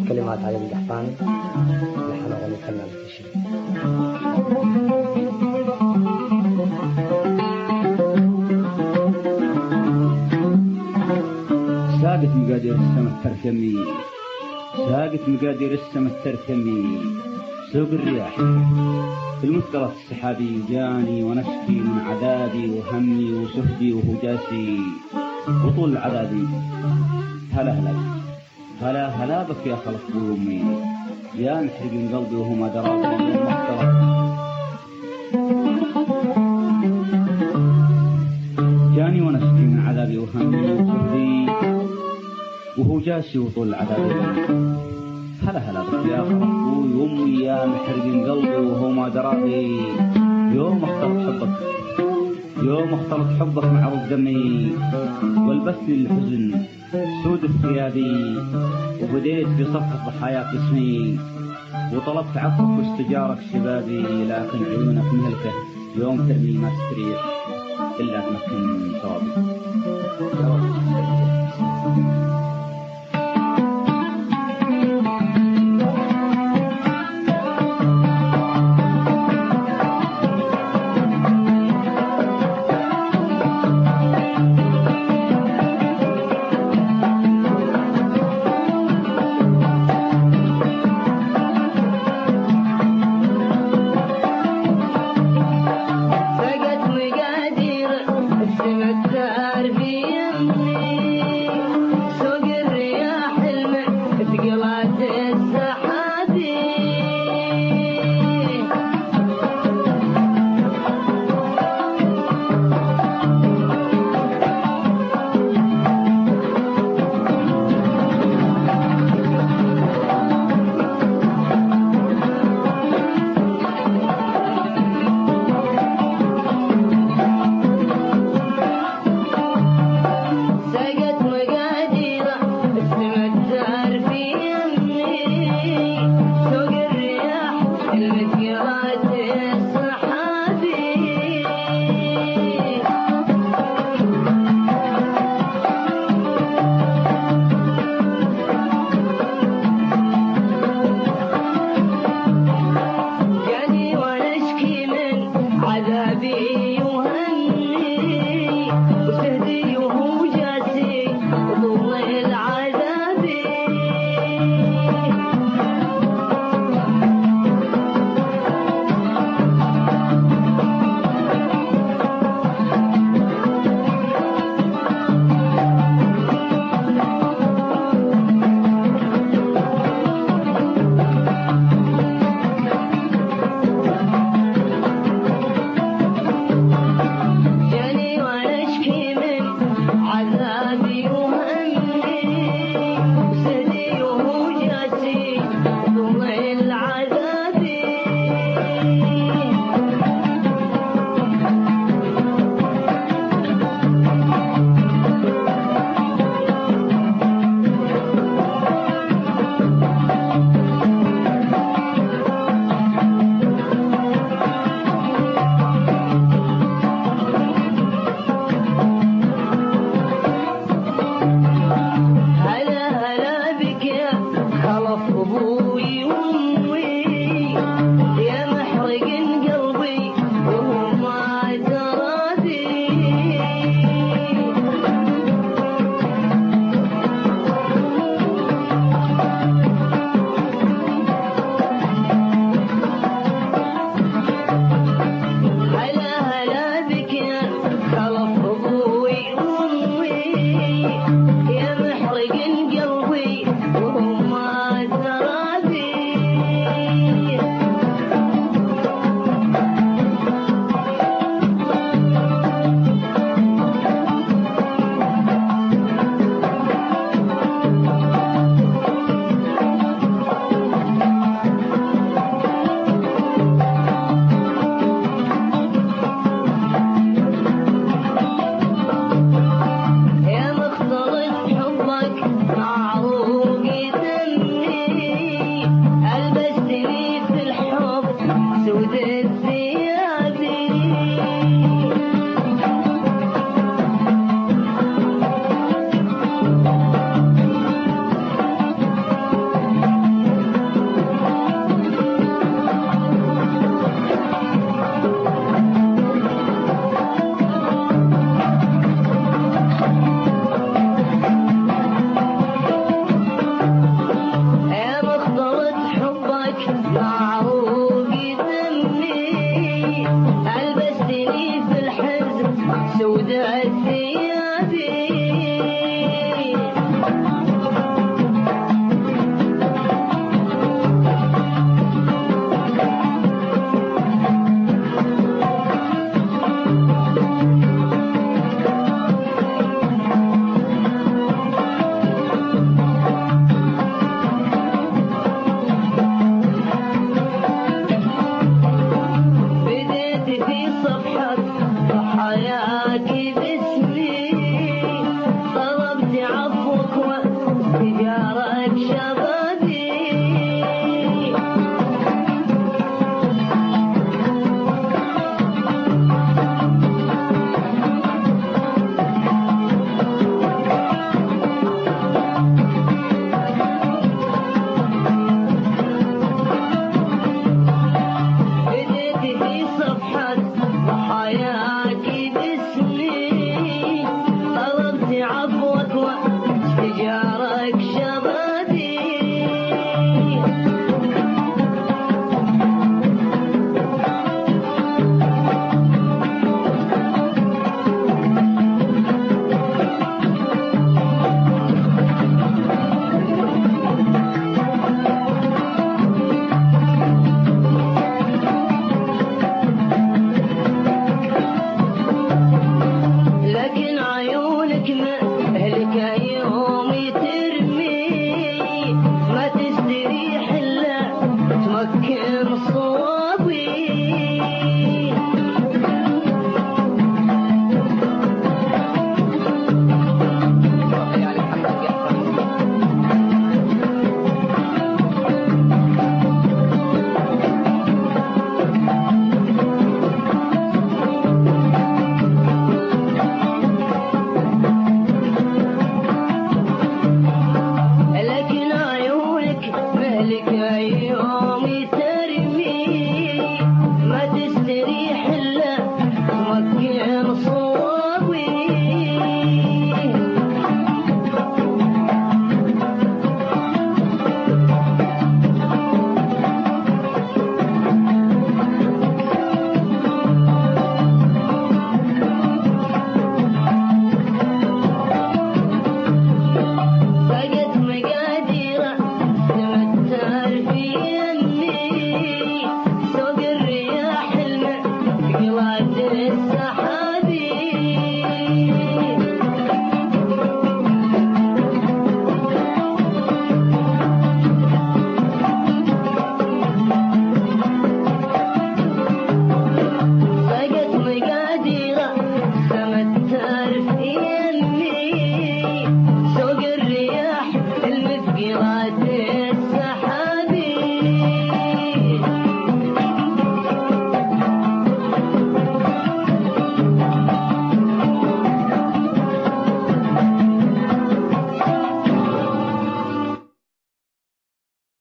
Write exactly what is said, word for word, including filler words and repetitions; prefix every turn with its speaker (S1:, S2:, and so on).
S1: كلمات علي القحطاني لحن أغنية فنان التشريف.
S2: ساقت مقادير السما التركمي، ساقت مقادير السما التركمي، سوق الرياح المثقلة السحابي، جاني ونشكي من عذابي وهمي وسهدي وهجاسي وطول عذابي. هلا هلا هلا هلا بك يا خلق قومي، يا محرق من قلبي وهما درابي المخترق. جاني ونشكي من عذابي وهمي وسهدي وهجاسي وطول عذابي. هلا هلا بك يا خلق قومي، يا محرق من قلبي وهما درابي. يوم اختلط حبك، يوم اختلط حبك مع عروق دمي، والبسني الحزن سود ثيابي، وبديت في صف الضحايا قسمي، وطلبت عفوك واستجارك شبابي. لكن عيونك مهلكة يوم ترمي ما تستريح إلا تمكن من صوابي.
S3: هو